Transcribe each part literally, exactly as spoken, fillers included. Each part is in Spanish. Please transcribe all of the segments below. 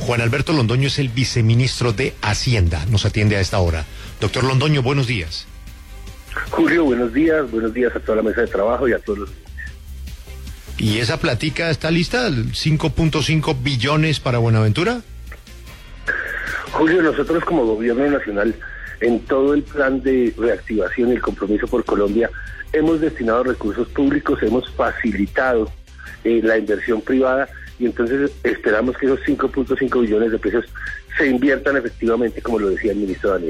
Juan Alberto Londoño es el viceministro de Hacienda. Nos atiende a esta hora. Doctor Londoño, buenos días. Julio, buenos días. Buenos días a toda la mesa de trabajo y a todos los... ¿Y esa platica está lista? ¿cinco punto cinco billones para Buenaventura? Julio, nosotros como gobierno nacional, en todo el plan de reactivación y el compromiso por Colombia, hemos destinado recursos públicos, hemos facilitado eh, la inversión privada y entonces esperamos que esos cinco punto cinco billones de pesos se inviertan efectivamente, como lo decía el ministro Daniel.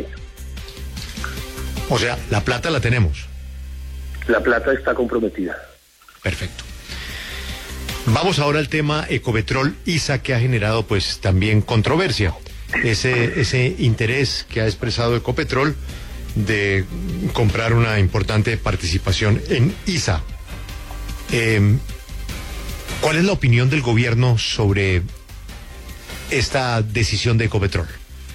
O sea, la plata la tenemos. La plata está comprometida. Perfecto. Vamos ahora al tema Ecopetrol I S A, que ha generado pues también controversia. Ese, ese interés que ha expresado Ecopetrol de comprar una importante participación en I S A. Eh, ¿Cuál es la opinión del gobierno sobre esta decisión de Ecopetrol?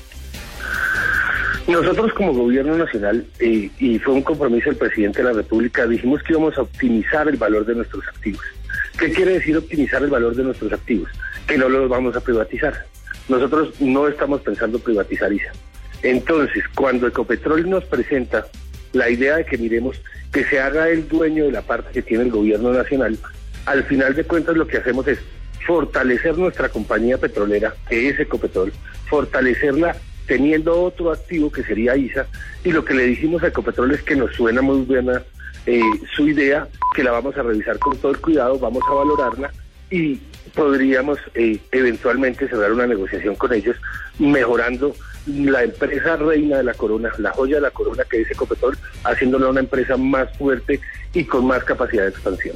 Nosotros como gobierno nacional, eh, y fue un compromiso del presidente de la República, dijimos que íbamos a optimizar el valor de nuestros activos. ¿Qué quiere decir optimizar el valor de nuestros activos? Que no los vamos a privatizar. Nosotros no estamos pensando privatizar I S A. Entonces, cuando Ecopetrol nos presenta la idea de que miremos que se haga el dueño de la parte que tiene el gobierno nacional, al final de cuentas lo que hacemos es fortalecer nuestra compañía petrolera, que es Ecopetrol, fortalecerla teniendo otro activo que sería I S A, y lo que le dijimos a Ecopetrol es que nos suena muy buena eh, su idea, que la vamos a revisar con todo el cuidado, vamos a valorarla y podríamos eh, eventualmente cerrar una negociación con ellos, mejorando la empresa reina de la corona, la joya de la corona que es Ecopetrol, haciéndola una empresa más fuerte y con más capacidad de expansión.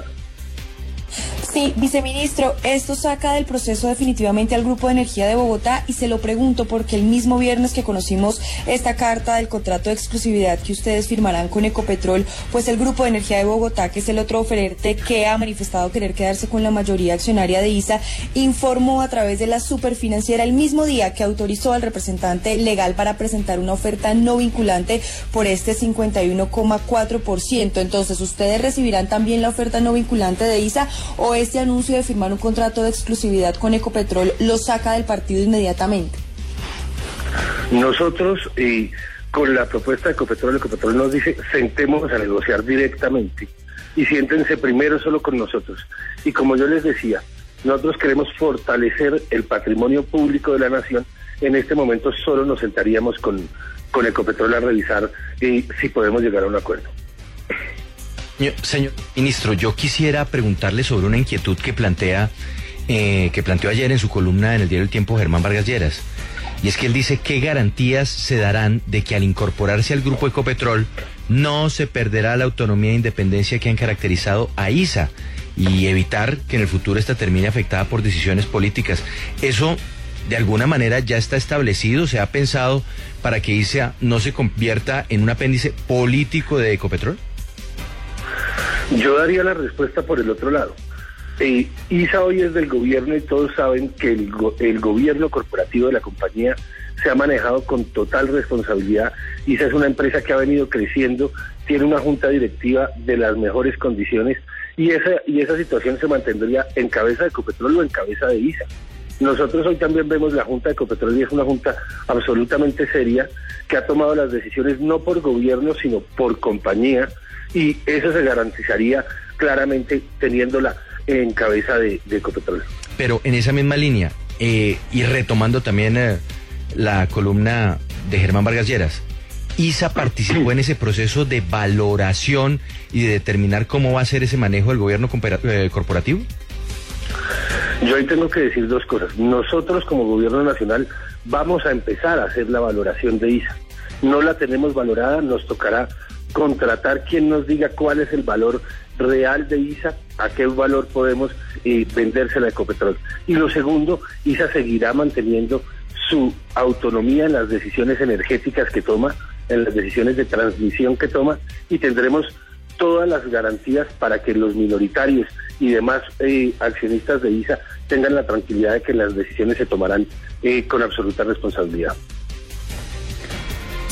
Sí, viceministro, esto saca del proceso definitivamente al Grupo de Energía de Bogotá, y se lo pregunto porque el mismo viernes que conocimos esta carta del contrato de exclusividad que ustedes firmarán con Ecopetrol, pues el Grupo de Energía de Bogotá, que es el otro oferente que ha manifestado querer quedarse con la mayoría accionaria de I S A, informó a través de la superfinanciera el mismo día que autorizó al representante legal para presentar una oferta no vinculante por este cincuenta y uno coma cuatro por ciento. Entonces, ¿ustedes recibirán también la oferta no vinculante de I S A, o este anuncio de firmar un contrato de exclusividad con Ecopetrol lo saca del partido inmediatamente? Nosotros, eh, con la propuesta de Ecopetrol, Ecopetrol nos dice, sentémonos a negociar directamente y siéntense primero solo con nosotros. Y como yo les decía, nosotros queremos fortalecer el patrimonio público de la nación. En este momento solo nos sentaríamos con, con Ecopetrol a revisar eh, si podemos llegar a un acuerdo. Señor ministro, yo quisiera preguntarle sobre una inquietud que plantea, eh, que planteó ayer en su columna en el diario El Tiempo Germán Vargas Lleras, y es que él dice qué garantías se darán de que al incorporarse al grupo Ecopetrol no se perderá la autonomía e independencia que han caracterizado a I S A y evitar que en el futuro esta termine afectada por decisiones políticas. Eso de alguna manera ya está establecido, se ha pensado para que I S A no se convierta en un apéndice político de Ecopetrol. Yo daría la respuesta por el otro lado. Eh, I S A hoy es del gobierno y todos saben que el, go el gobierno corporativo de la compañía se ha manejado con total responsabilidad. I S A es una empresa que ha venido creciendo, tiene una junta directiva de las mejores condiciones y esa, y esa situación se mantendría en cabeza de Ecopetrol o en cabeza de I S A. Nosotros hoy también vemos la junta de Ecopetrol y es una junta absolutamente seria que ha tomado las decisiones no por gobierno sino por compañía, y eso se garantizaría claramente teniéndola en cabeza de, de Ecopetrol. Pero en esa misma línea, eh, y retomando también eh, la columna de Germán Vargas Lleras, ¿I S A participó en ese proceso de valoración y de determinar cómo va a ser ese manejo del gobierno eh, corporativo? Yo ahí tengo que decir dos cosas. Nosotros como gobierno nacional vamos a empezar a hacer la valoración de I S A. No la tenemos valorada, nos tocará contratar quien nos diga cuál es el valor real de I S A, a qué valor podemos eh, vendérsela a Ecopetrol. Y lo segundo, I S A seguirá manteniendo su autonomía en las decisiones energéticas que toma, en las decisiones de transmisión que toma, y tendremos todas las garantías para que los minoritarios y demás eh, accionistas de I S A tengan la tranquilidad de que las decisiones se tomarán eh, con absoluta responsabilidad.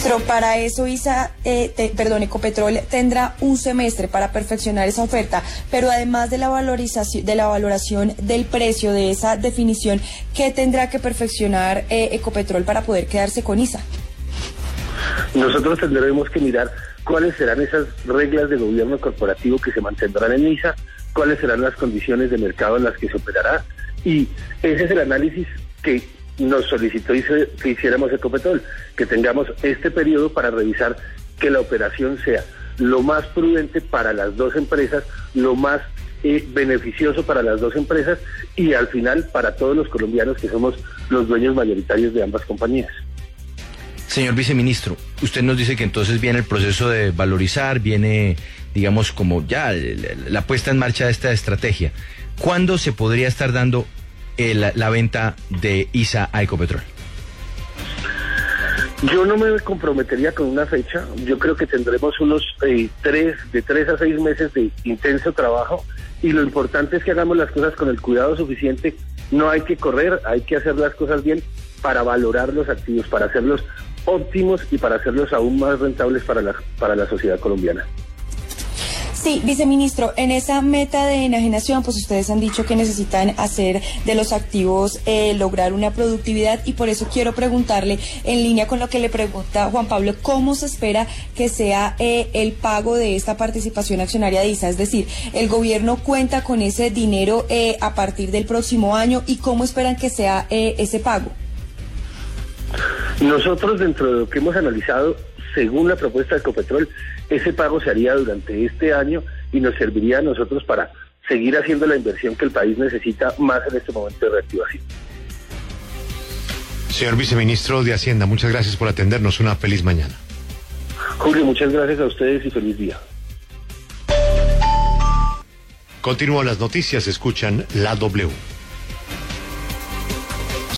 Ministro, para eso ISA, eh, te, perdón, Ecopetrol tendrá un semestre para perfeccionar esa oferta, pero además de la valorización, de la valoración del precio, de esa definición, ¿qué tendrá que perfeccionar eh, Ecopetrol para poder quedarse con ISA? Nosotros tendremos que mirar cuáles serán esas reglas de gobierno corporativo que se mantendrán en ISA, cuáles serán las condiciones de mercado en las que se operará, y ese es el análisis que nos solicitó que hiciéramos Ecopetrol, que tengamos este periodo para revisar que la operación sea lo más prudente para las dos empresas, lo más eh, beneficioso para las dos empresas y al final para todos los colombianos que somos los dueños mayoritarios de ambas compañías. Señor viceministro, usted nos dice que entonces viene el proceso de valorizar, viene, digamos, como ya la puesta en marcha de esta estrategia. ¿Cuándo se podría estar dando el, la venta de ISA a Ecopetrol? Yo no me comprometería con una fecha. Yo creo que tendremos unos eh, tres, de tres a seis meses de intenso trabajo, y lo importante es que hagamos las cosas con el cuidado suficiente. No hay que correr, hay que hacer las cosas bien para valorar los activos, para hacerlos óptimos y para hacerlos aún más rentables para la, para la sociedad colombiana. Sí, viceministro, en esa meta de enajenación, pues ustedes han dicho que necesitan hacer de los activos, eh, lograr una productividad, y por eso quiero preguntarle, en línea con lo que le pregunta Juan Pablo, ¿cómo se espera que sea eh, el pago de esta participación accionaria de ISA? Es decir, ¿el gobierno cuenta con ese dinero eh, a partir del próximo año, y cómo esperan que sea eh, ese pago? Nosotros, dentro de lo que hemos analizado, según la propuesta de Ecopetrol, ese pago se haría durante este año y nos serviría a nosotros para seguir haciendo la inversión que el país necesita más en este momento de reactivación. Señor viceministro de Hacienda, muchas gracias por atendernos. Una feliz mañana. Julio, muchas gracias a ustedes y feliz día. Continúan las noticias, escuchan la W.